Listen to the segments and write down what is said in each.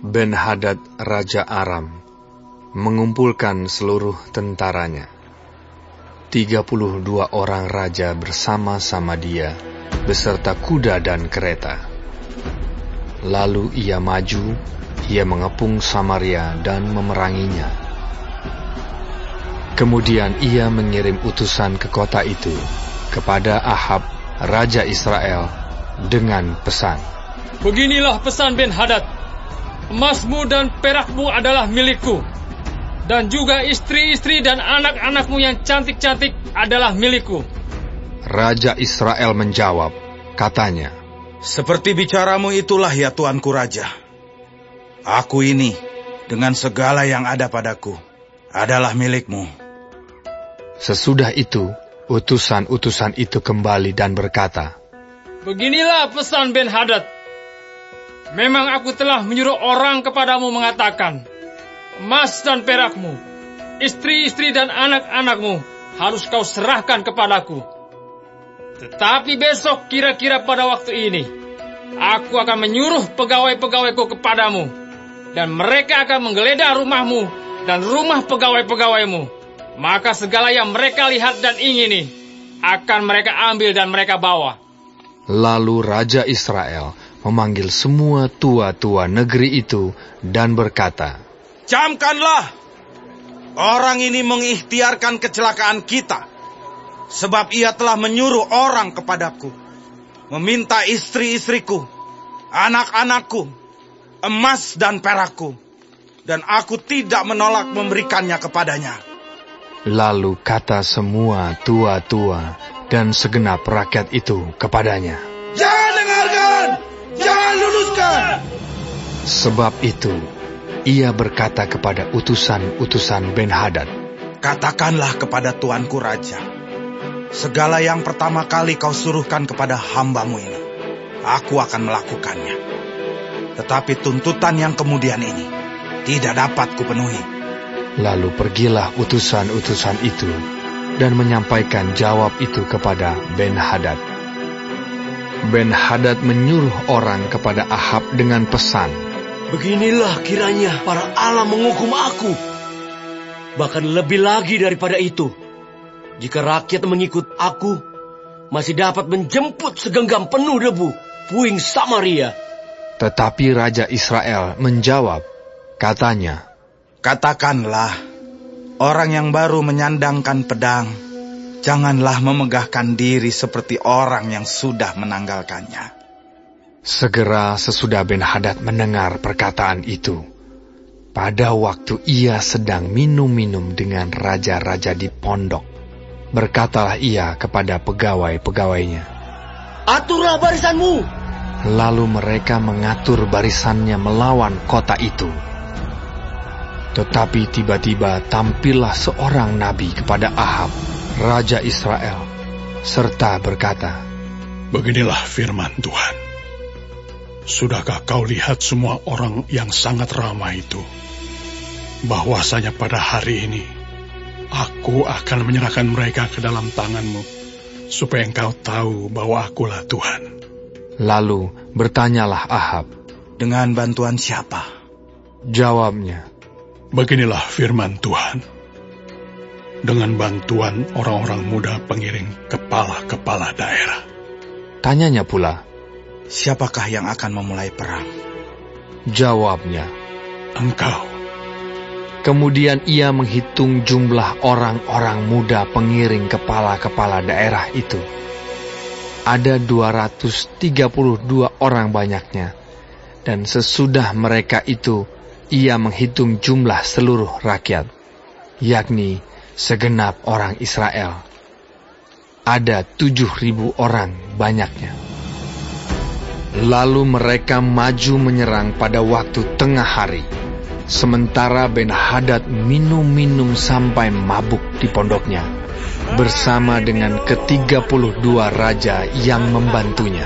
Ben-Hadad Raja Aram mengumpulkan seluruh tentaranya. 32 orang raja bersama-sama dia, beserta kuda dan kereta. Lalu ia maju, ia mengepung Samaria dan memeranginya. Kemudian ia mengirim utusan ke kota itu, kepada Ahab, Raja Israel, dengan pesan. Beginilah pesan Ben-Hadad, emasmu dan perakmu adalah milikku, dan juga istri-istri dan anak-anakmu yang cantik-cantik adalah milikku. Raja Israel menjawab, katanya, seperti bicaramu itulah ya tuanku raja. Aku ini, dengan segala yang ada padaku, adalah milikmu. Sesudah itu, utusan-utusan itu kembali dan berkata, beginilah pesan Ben-Hadad. Memang aku telah menyuruh orang kepadamu mengatakan, emas dan perakmu, istri-istri dan anak-anakmu harus kau serahkan kepadaku. Tetapi besok kira-kira pada waktu ini, aku akan menyuruh pegawai-pegawaiku kepadamu, dan mereka akan menggeledah rumahmu dan rumah pegawai-pegawaimu. Maka segala yang mereka lihat dan ingini, akan mereka ambil dan mereka bawa. Lalu Raja Israel memanggil semua tua-tua negeri itu dan berkata, camkanlah, orang ini mengikhtiarkan kecelakaan kita, sebab ia telah menyuruh orang kepadaku, meminta istri-istriku, anak-anakku, emas dan perakku, dan aku tidak menolak memberikannya kepadanya. Lalu kata semua tua-tua dan segenap rakyat itu kepadanya, jangan dengarkan, jangan luluskan. Sebab itu, ia berkata kepada utusan-utusan Ben-Hadad, katakanlah kepada tuanku raja, segala yang pertama kali kau suruhkan kepada hambamu ini, aku akan melakukannya. Tetapi tuntutan yang kemudian ini tidak dapat kupenuhi. Lalu pergilah utusan-utusan itu dan menyampaikan jawab itu kepada Ben-Hadad. Ben-Hadad menyuruh orang kepada Ahab dengan pesan, beginilah kiranya para Allah menghukum aku. Bahkan lebih lagi daripada itu, jika rakyat mengikut aku, masih dapat menjemput segenggam penuh debu puing Samaria. Tetapi Raja Israel menjawab, katanya, katakanlah, orang yang baru menyandangkan pedang, janganlah memegahkan diri seperti orang yang sudah menanggalkannya. Segera sesudah Ben-Hadad mendengar perkataan itu, pada waktu ia sedang minum-minum dengan raja-raja di pondok, berkatalah ia kepada pegawai-pegawainya, aturlah barisanmu. Lalu mereka mengatur barisannya melawan kota itu. Tetapi tiba-tiba tampillah seorang nabi kepada Ahab, Raja Israel, serta berkata, beginilah firman Tuhan. Sudahkah kau lihat semua orang yang sangat ramai itu? Bahwasanya pada hari ini, aku akan menyerahkan mereka ke dalam tanganmu, supaya engkau tahu bahwa akulah Tuhan. Lalu bertanyalah Ahab, dengan bantuan siapa? Jawabnya, beginilah firman Tuhan. Dengan bantuan orang-orang muda pengiring kepala-kepala daerah. Tanyanya pula, siapakah yang akan memulai perang? Jawabnya, engkau. Kemudian ia menghitung jumlah orang-orang muda pengiring kepala-kepala daerah itu. Ada 232 orang banyaknya, dan sesudah mereka itu, ia menghitung jumlah seluruh rakyat, yakni segenap orang Israel. Ada 7.000 orang banyaknya. Lalu mereka maju menyerang pada waktu tengah hari, sementara Ben-Hadad minum-minum sampai mabuk di pondoknya, bersama dengan ke-32 raja yang membantunya.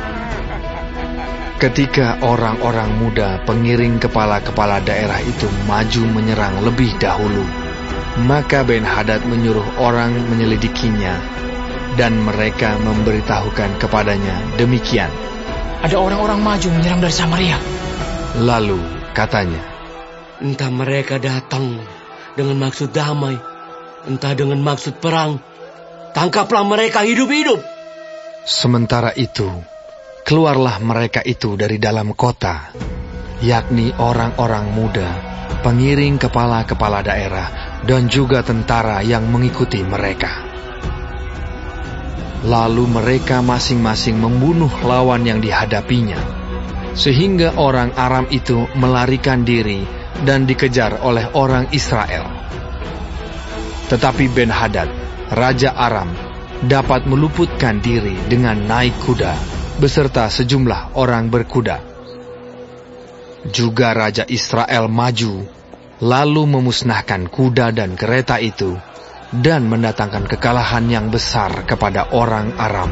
Ketika orang-orang muda pengiring kepala-kepala daerah itu maju menyerang lebih dahulu, maka Ben-Hadad menyuruh orang menyelidikinya, dan mereka memberitahukan kepadanya demikian, ada orang-orang maju menyerang dari Samaria. Lalu katanya, Entah mereka datang dengan maksud damai, entah dengan maksud perang. Tangkaplah mereka hidup-hidup. Sementara itu, keluarlah mereka itu dari dalam kota, yakni orang-orang muda, pengiring kepala-kepala daerah, dan juga tentara yang mengikuti mereka. Lalu mereka masing-masing membunuh lawan yang dihadapinya, sehingga orang Aram itu melarikan diri dan dikejar oleh orang Israel. Tetapi Ben-Hadad, Raja Aram, dapat meluputkan diri dengan naik kuda beserta sejumlah orang berkuda. Juga Raja Israel maju, lalu memusnahkan kuda dan kereta itu, dan mendatangkan kekalahan yang besar kepada orang Aram.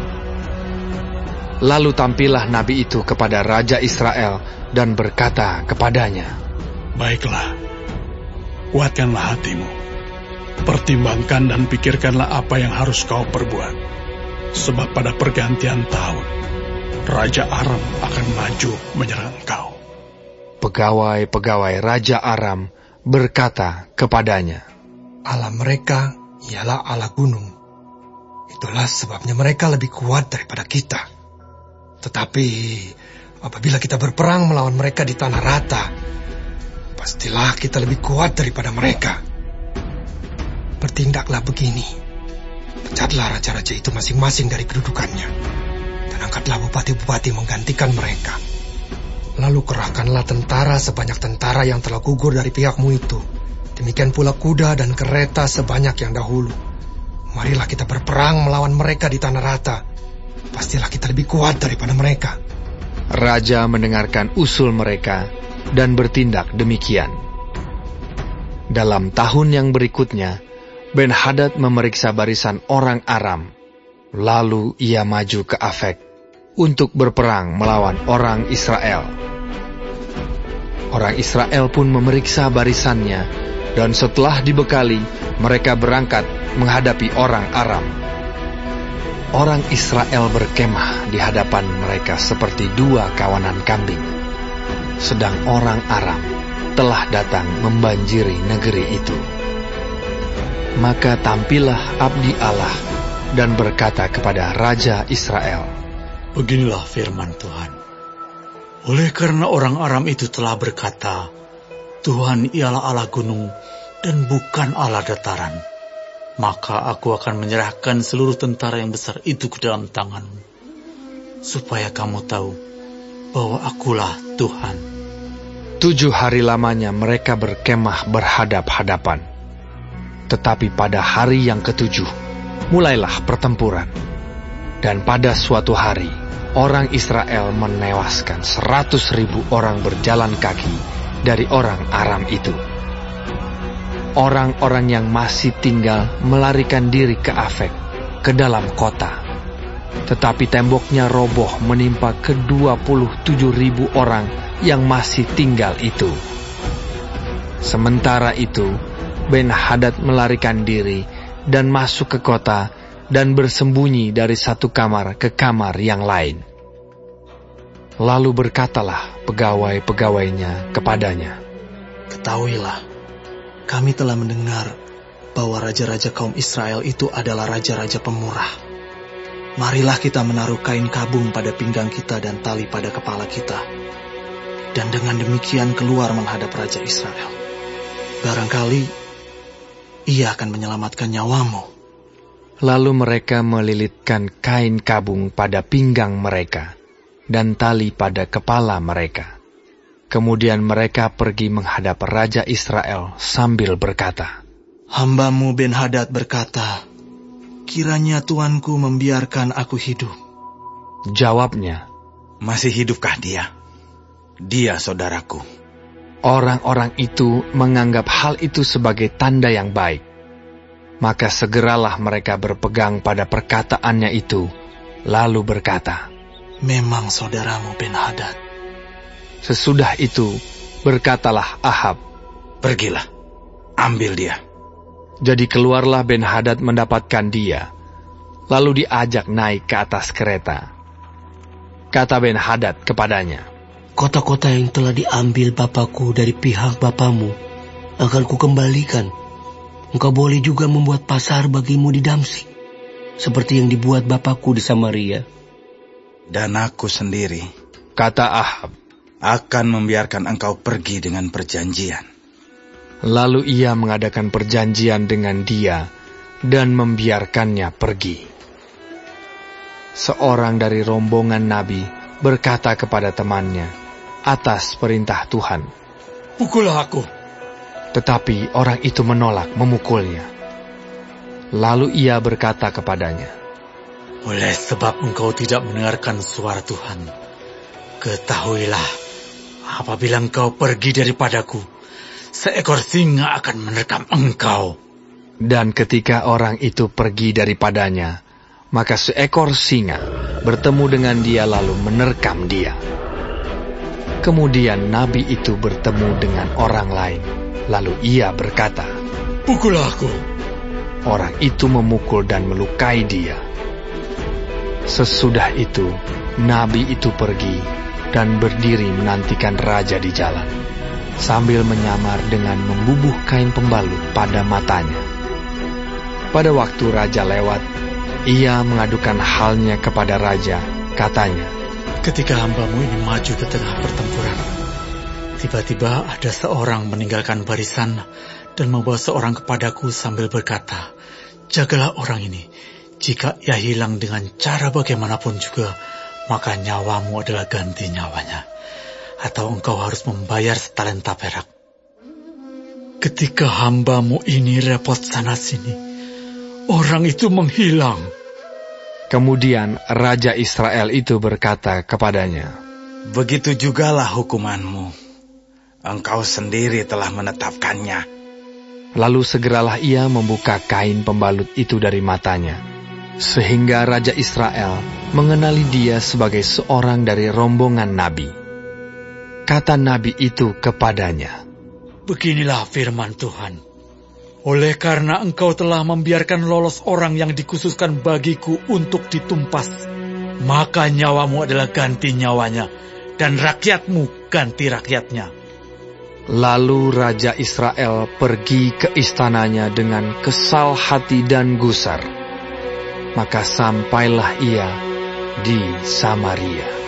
Lalu tampillah nabi itu kepada Raja Israel dan berkata kepadanya, Baiklah, kuatkanlah hatimu. Pertimbangkan dan pikirkanlah apa yang harus kau perbuat. Sebab pada pergantian tahun, Raja Aram akan maju menyerang kau. Pegawai-pegawai Raja Aram berkata kepadanya, Allah mereka ialah Allah gunung. Itulah sebabnya mereka lebih kuat daripada kita. Tetapi apabila kita berperang melawan mereka di tanah rata, pastilah kita lebih kuat daripada mereka. Bertindaklah begini. Pecatlah raja-raja itu masing-masing dari kedudukannya, dan angkatlah bupati-bupati menggantikan mereka. Lalu kerahkanlah tentara sebanyak tentara yang telah gugur dari pihakmu itu. Demikian pula kuda dan kereta sebanyak yang dahulu. Marilah kita berperang melawan mereka di tanah rata. Pastilah kita lebih kuat daripada mereka. Raja mendengarkan usul mereka dan bertindak demikian. Dalam tahun yang berikutnya, Ben-Hadad memeriksa barisan orang Aram. Lalu ia maju ke Afek untuk berperang melawan orang Israel. Orang Israel pun memeriksa barisannya, dan setelah dibekali, mereka berangkat menghadapi orang Aram. Orang Israel berkemah di hadapan mereka seperti dua kawanan kambing, sedang orang Aram telah datang membanjiri negeri itu. Maka tampillah abdi Allah dan berkata kepada Raja Israel, Beginilah firman Tuhan. Oleh karena orang Aram itu telah berkata, Tuhan ialah Allah gunung dan bukan Allah dataran, maka aku akan menyerahkan seluruh tentara yang besar itu ke dalam tanganmu, supaya kamu tahu bahwa akulah Tuhan. 7 hari lamanya mereka berkemah berhadap-hadapan. Tetapi pada hari yang ke-7, mulailah pertempuran. Dan pada suatu hari, orang Israel menewaskan 100.000 orang berjalan kaki dari orang Aram itu. Orang-orang yang masih tinggal melarikan diri ke Afek, ke dalam kota. Tetapi temboknya roboh menimpa ke-27.000 orang yang masih tinggal itu. Sementara itu, Ben-Hadad melarikan diri dan masuk ke kota dan bersembunyi dari satu kamar ke kamar yang lain. Lalu berkatalah pegawai-pegawainya kepadanya, Ketahuilah, kami telah mendengar bahwa raja-raja kaum Israel itu adalah raja-raja pemurah. Marilah kita menaruh kain kabung pada pinggang kita dan tali pada kepala kita, dan dengan demikian keluar menghadap Raja Israel. Barangkali ia akan menyelamatkan nyawamu. Lalu mereka melilitkan kain kabung pada pinggang mereka dan tali pada kepala mereka. Kemudian mereka pergi menghadap Raja Israel sambil berkata, Hambamu Ben-Hadad berkata, kiranya tuanku membiarkan aku hidup. Jawabnya, Masih hidupkah dia? Dia saudaraku. orang-orang itu menganggap hal itu sebagai tanda yang baik. Maka segeralah mereka berpegang pada perkataannya itu, lalu berkata, Memang saudaramu Ben-Hadad. Sesudah itu, berkatalah Ahab, Pergilah, ambil dia. Jadi keluarlah Ben-Hadad mendapatkan dia, lalu diajak naik ke atas kereta. Kata Ben-Hadad kepadanya, kota-kota yang telah diambil Bapakku dari pihak Bapamu akan kukembalikan. Engkau boleh juga membuat pasar bagimu di Damsyik, seperti yang dibuat Bapakku di Samaria. Dan aku sendiri, kata Ahab, akan membiarkan engkau pergi dengan perjanjian. Lalu ia mengadakan perjanjian dengan dia dan membiarkannya pergi. Seorang dari rombongan nabi berkata kepada temannya, atas perintah Tuhan, "Pukullah aku." Tetapi orang itu menolak memukulnya. Lalu ia berkata kepadanya, "Oleh sebab engkau tidak mendengarkan suara Tuhan, ketahuilah, apabila engkau pergi daripadaku, seekor singa akan menerkam engkau." Dan ketika orang itu pergi daripadanya, maka seekor singa bertemu dengan dia lalu menerkam dia. Kemudian nabi itu bertemu dengan orang lain, lalu ia berkata, "Pukullah aku." Orang itu memukul dan melukai dia. Sesudah itu, nabi itu pergi dan berdiri menantikan raja di jalan, sambil menyamar dengan membubuh kain pembalut pada matanya. Pada waktu raja lewat, ia mengadukan halnya kepada raja, katanya, "Ketika hambamu ini maju ke tengah pertempuran, tiba-tiba ada seorang meninggalkan barisan dan membawa seorang kepadaku sambil berkata, 'Jagalah orang ini. Jika ia hilang dengan cara bagaimanapun juga, maka nyawamu adalah ganti nyawanya, atau engkau harus membayar setalenta perak.' Ketika hambamu ini repot sana-sini, orang itu menghilang." Kemudian Raja Israel itu berkata kepadanya, Begitu jugalah hukumanmu. Engkau sendiri telah menetapkannya. Lalu segeralah ia membuka kain pembalut itu dari matanya, sehingga Raja Israel mengenali dia sebagai seorang dari rombongan nabi. Kata nabi itu kepadanya, "Beginilah firman Tuhan. Oleh karena engkau telah membiarkan lolos orang yang dikhususkan bagiku untuk ditumpas, maka nyawamu adalah ganti nyawanya, dan rakyatmu ganti rakyatnya." Lalu Raja Israel pergi ke istananya dengan kesal hati dan gusar. Maka sampailah ia di Samaria.